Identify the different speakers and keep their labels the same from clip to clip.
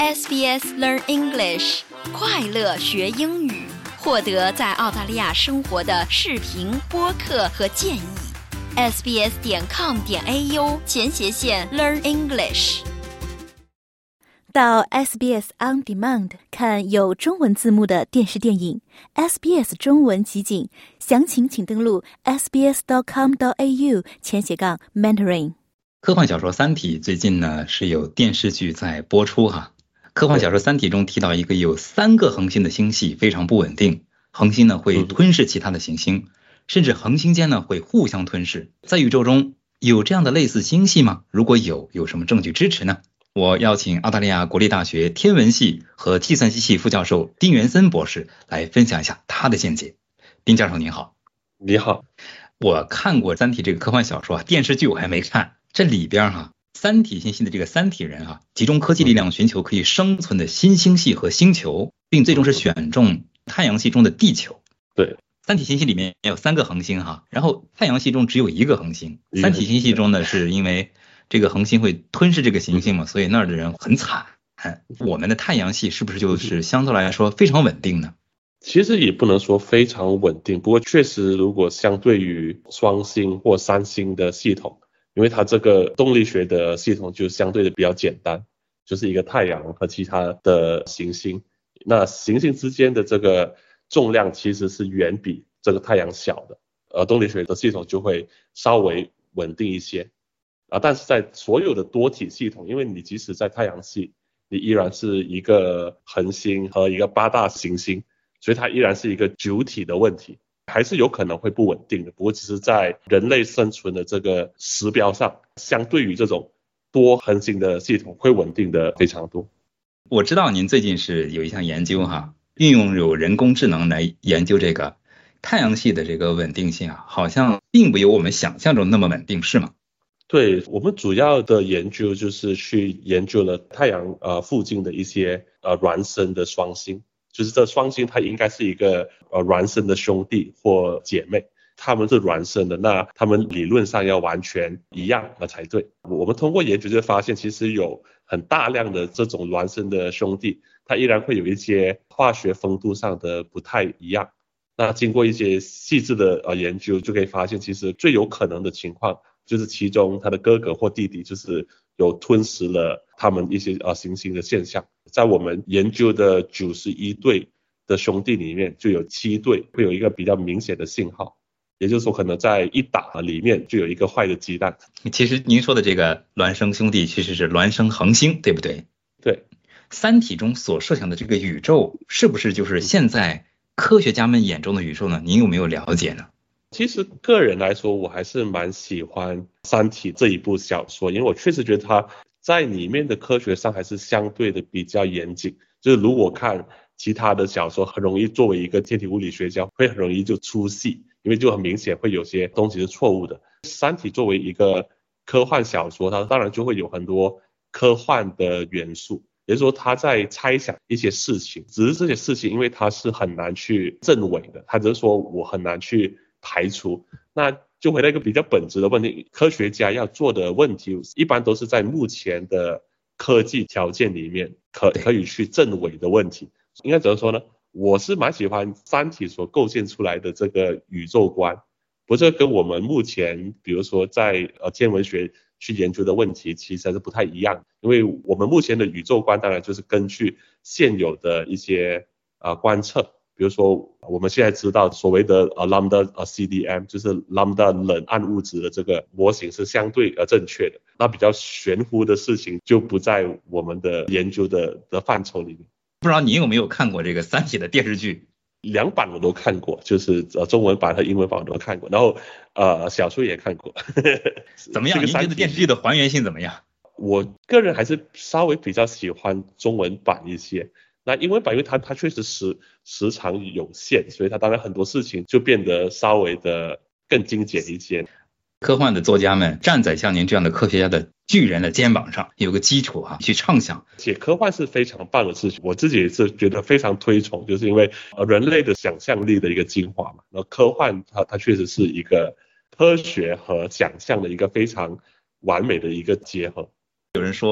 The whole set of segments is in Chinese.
Speaker 1: SBS Learn English， 快乐学英语，获得在澳大利亚生活的视频、播客和建议。sbs.com.au/Learn English。
Speaker 2: 到 SBS On Demand 看有中文字幕的电视电影 SBS 中文集锦，详情请登录 sbs.com.au/mentoring。
Speaker 3: 科幻小说《三体》最近呢是有电视剧在播出哈。科幻小说《三体》中提到一个有3个恒星的星系非常不稳定，恒星呢会吞噬其他的行星，甚至恒星间呢会互相吞噬。在宇宙中有这样的类似星系吗？如果有什么证据支持呢？我邀请澳大利亚国立大学天文系和计算机系副教授丁元森博士来分享一下他的见解。丁教授您好。
Speaker 4: 你好。
Speaker 3: 我看过《三体》这个科幻小说，电视剧我还没看。这里边三体星系的这个三体人集中科技力量寻求可以生存的新星系和星球，并最终是选中太阳系中的地球。
Speaker 4: 对，
Speaker 3: 三体星系里面有3个恒星然后太阳系中只有1个恒星。三体星系中呢，是因为这个恒星会吞噬这个行星嘛，所以那儿的人很惨。我们的太阳系是不是就是相对来说非常稳定呢？
Speaker 4: 其实也不能说非常稳定，不过确实如果相对于双星或3星的系统，因为它这个动力学的系统就相对的比较简单，就是一个太阳和其他的行星，那行星之间的这个重量其实是远比这个太阳小的，动力学的系统就会稍微稳定一些。但是在所有的多体系统，因为你即使在太阳系，你依然是一个恒星和一个8大行星，所以它依然是一个九体的问题，还是有可能会不稳定的。不过只是在人类生存的这个时标上，相对于这种多恒星的系统会稳定的非常多。
Speaker 3: 我知道您最近是有一项研究运用有人工智能来研究这个太阳系的这个稳定性好像并不有我们想象中那么稳定，是吗？
Speaker 4: 对，我们主要的研究就是去研究了太阳附近的一些孪生的双星，就是这双星它应该是一个孪生的兄弟或姐妹，他们是孪生的，那他们理论上要完全一样才对。我们通过研究就发现，其实有很大量的这种孪生的兄弟，它依然会有一些化学风度上的不太一样。那经过一些细致的研究，就可以发现，其实最有可能的情况就是其中他的哥哥或弟弟就是有吞噬了他们一些行星的现象。在我们研究的91对的兄弟里面，就有7对会有一个比较明显的信号，也就是说可能在一打里面就有一个坏的鸡蛋。
Speaker 3: 其实您说的这个孪生兄弟其实是孪生恒星，对不对？
Speaker 4: 对。
Speaker 3: 三体中所设想的这个宇宙是不是就是现在科学家们眼中的宇宙呢？您有没有了解呢？
Speaker 4: 其实个人来说，我还是蛮喜欢《三体》这一部小说，因为我确实觉得它在里面的科学上还是相对的比较严谨。就是如果看其他的小说，很容易作为一个天体物理学家会很容易就出戏，因为就很明显会有些东西是错误的。《三体》作为一个科幻小说，它当然就会有很多科幻的元素，也就是说他在猜想一些事情，只是这些事情因为它是很难去证伪的，他只是说我很难去排除。那就回到一个比较本质的问题，科学家要做的问题一般都是在目前的科技条件里面可以去证伪的问题。应该怎么说呢？我是蛮喜欢三体所构建出来的这个宇宙观，不是跟我们目前比如说在天文学去研究的问题其实还是不太一样。因为我们目前的宇宙观当然就是根据现有的一些观测，比如说我们现在知道所谓的lambda CDM 就是 lambda 冷暗物质的这个模型是相对正确的，那比较玄乎的事情就不在我们的研究的范畴里面。
Speaker 3: 不知道你有没有看过这个三体的电视剧
Speaker 4: ？2版我都看过，就是中文版和英文版我都看过，然后小说也看过。
Speaker 3: 怎么样？您觉得电视剧的还原性怎么样？
Speaker 4: 我个人还是稍微比较喜欢中文版一些。那英文版因为它确实时长有限，所以它当然很多事情就变得稍微的更精简一些。
Speaker 3: 科幻的作家们站在像您这样的科学家的巨人的肩膀上，有个基础去畅想。
Speaker 4: 写科幻是非常棒的事情，我自己也是觉得非常推崇，就是因为人类的想象力的一个精华嘛。那科幻它确实是一个科学和想象的一个非常完美的一个结合。
Speaker 3: 有人说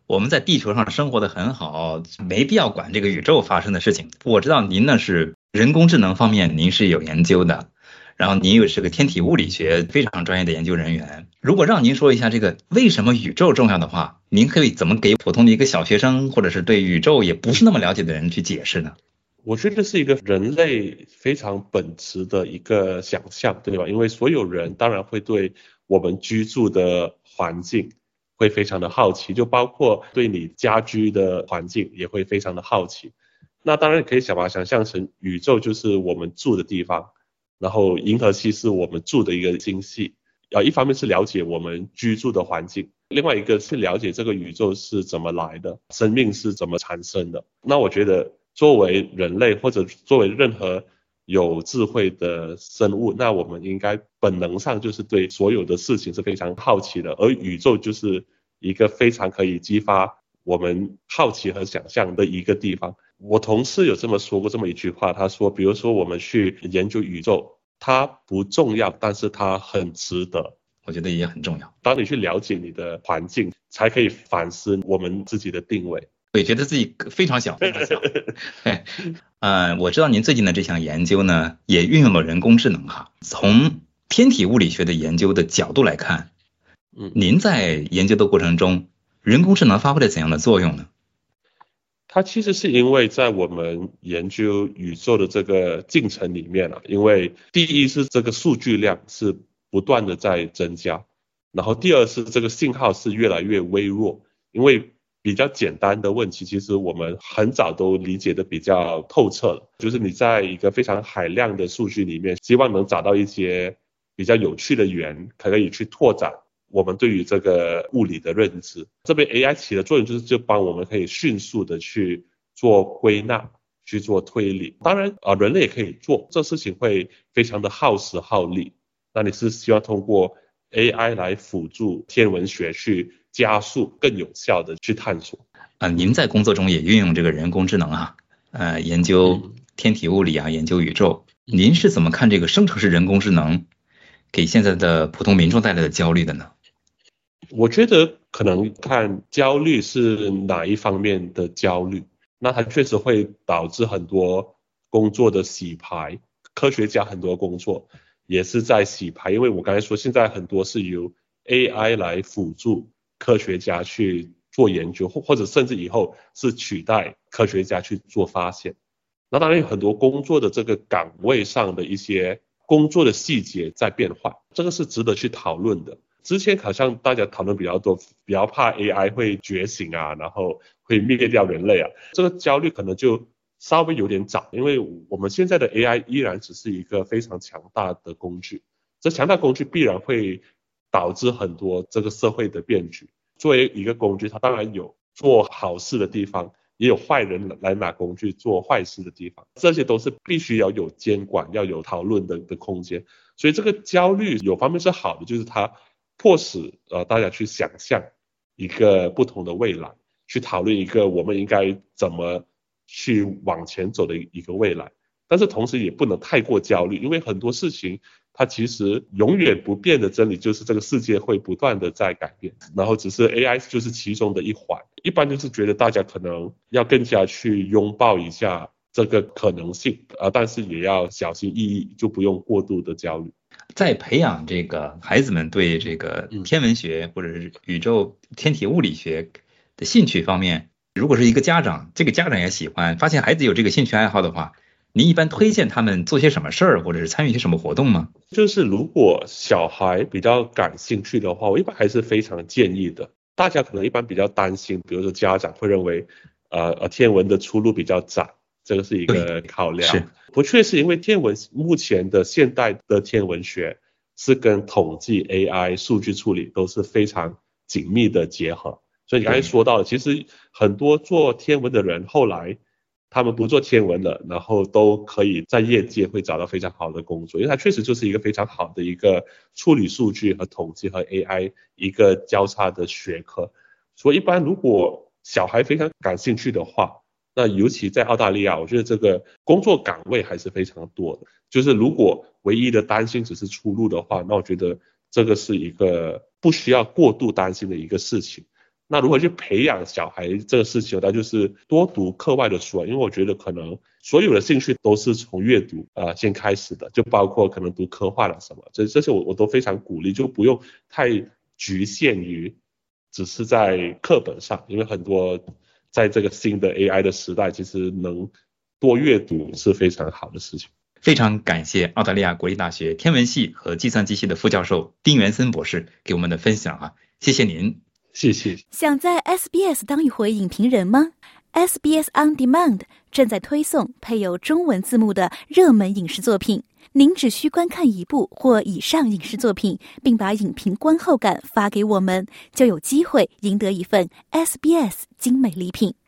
Speaker 3: 我们在地球上生活的很好，没必要管这个宇宙发生的事情。我知道您呢是人工智能方面您是有研究的，然后您又是个天体物理学非常专业的研究人员。如果让您说一下这个为什么宇宙重要的话，您可以怎么给普通的一个小学生，或者是对宇宙也不是那么了解的人去解释呢？
Speaker 4: 我觉得是一个人类非常本质的一个想象，对吧？因为所有人当然会对我们居住的环境会非常的好奇，就包括对你家居的环境也会非常的好奇。那当然可以把它想象成宇宙就是我们住的地方，然后银河系是我们住的一个星系。一方面是了解我们居住的环境，另外一个是了解这个宇宙是怎么来的，生命是怎么产生的。那我觉得作为人类或者作为任何有智慧的生物，那我们应该本能上就是对所有的事情是非常好奇的，而宇宙就是一个非常可以激发我们好奇和想象的一个地方。我同事有这么说过这么一句话，他说比如说我们去研究宇宙，它不重要，但是它很值得。
Speaker 3: 我觉得也很重要。
Speaker 4: 当你去了解你的环境，才可以反思我们自己的定位。
Speaker 3: 我觉得自己非常小，非常小。我知道您最近的这项研究呢，也运用了人工智能哈。从天体物理学的研究的角度来看，您在研究的过程中，人工智能发挥了怎样的作用呢？
Speaker 4: 它其实是因为在我们研究宇宙的这个进程里面因为第一是这个数据量是不断的在增加，然后第二是这个信号是越来越微弱，因为比较简单的问题其实我们很早都理解的比较透彻了，就是你在一个非常海量的数据里面，希望能找到一些比较有趣的源，可以去拓展我们对于这个物理的认知。这边 AI 起的作用就帮我们可以迅速的去做归纳，去做推理。当然人类也可以做，这事情会非常的耗时耗力。那你是希望通过 AI 来辅助天文学去加速更有效的去探索。
Speaker 3: 您在工作中也运用这个人工智能研究天体物理研究宇宙。您是怎么看这个生成式人工智能给现在的普通民众带来的焦虑的呢？
Speaker 4: 我觉得可能看焦虑是哪一方面的焦虑，那它确实会导致很多工作的洗牌，科学家很多工作也是在洗牌，因为我刚才说现在很多是由 AI 来辅助科学家去做研究，或者甚至以后是取代科学家去做发现。那当然有很多工作的这个岗位上的一些工作的细节在变化，这个是值得去讨论的。之前好像大家讨论比较多，比较怕 AI 会觉醒然后会灭掉人类这个焦虑可能就稍微有点早，因为我们现在的 AI 依然只是一个非常强大的工具，这强大工具必然会导致很多这个社会的变局。作为一个工具，它当然有做好事的地方，也有坏人来拿工具做坏事的地方，这些都是必须要有监管，要有讨论的空间。所以这个焦虑有方面是好的，就是它迫使大家去想象一个不同的未来，去讨论一个我们应该怎么去往前走的一个未来。但是同时也不能太过焦虑，因为很多事情它其实永远不变的真理就是这个世界会不断的在改变，然后只是 AI 就是其中的一环。一般就是觉得大家可能要更加去拥抱一下这个可能性但是也要小心翼翼，就不用过度的焦虑。
Speaker 3: 在培养这个孩子们对这个天文学或者是宇宙天体物理学的兴趣方面，如果是一个家长，这个家长也喜欢，发现孩子有这个兴趣爱好的话，您一般推荐他们做些什么事儿，或者是参与些什么活动吗？
Speaker 4: 就是如果小孩比较感兴趣的话，我一般还是非常建议的。大家可能一般比较担心，比如说家长会认为天文的出路比较窄，这个是一个考量。
Speaker 3: 是，
Speaker 4: 不确实因为天文目前的现代的天文学是跟统计 AI 数据处理都是非常紧密的结合，所以你刚才说到的，其实很多做天文的人后来他们不做天文了，然后都可以在业界会找到非常好的工作，因为它确实就是一个非常好的一个处理数据和统计和 AI 一个交叉的学科。所以一般如果小孩非常感兴趣的话，那尤其在澳大利亚，我觉得这个工作岗位还是非常多的，就是如果唯一的担心只是出路的话，那我觉得这个是一个不需要过度担心的一个事情。 那如何去培养小孩这个事情，那就是多读课外的书，因为我觉得可能所有的兴趣都是从阅读先开始的，就包括可能读科幻了什么，这些我都非常鼓励，就不用太局限于只是在课本上，因为很多在这个新的 AI 的时代，其实能多阅读是非常好的事情。
Speaker 3: 非常感谢澳大利亚国立大学天文系和计算机系的副教授丁元森博士给我们的分享啊，谢谢您。
Speaker 4: 谢谢。
Speaker 2: 想在 SBS 当一回影评人吗？ SBS On Demand 正在推送配有中文字幕的热门影视作品，您只需观看一部或以上影视作品，并把影评观后感发给我们，就有机会赢得一份 SBS 精美礼品。